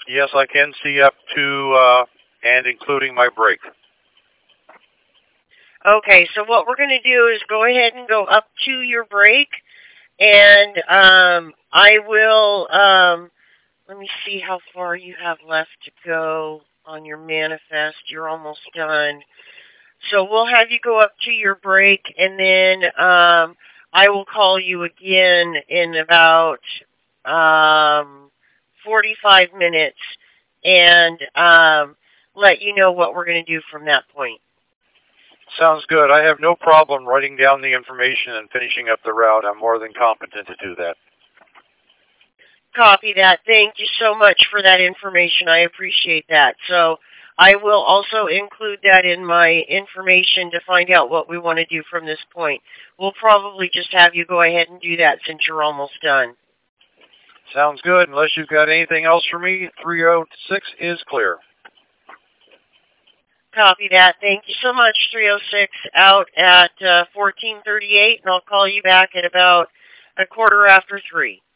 Yes, I can see up to and including my break. Okay, so what we're going to do is go ahead and go up to your break, and I will, let me see how far you have left to go on your manifest. You're almost done. So we'll have you go up to your break, and then I will call you again in about 45 minutes and let you know what we're going to do from that point. Sounds good. I have no problem writing down the information and finishing up the route. I'm more than competent to do that. Copy that. Thank you so much for that information. I appreciate that. So I will also include that in my information to find out what we want to do from this point. We'll probably just have you go ahead and do that since you're almost done. Sounds good. Unless you've got anything else for me, 306 is clear. Copy that. Thank you so much, 306, out at 1438, and I'll call you back at about 3:15.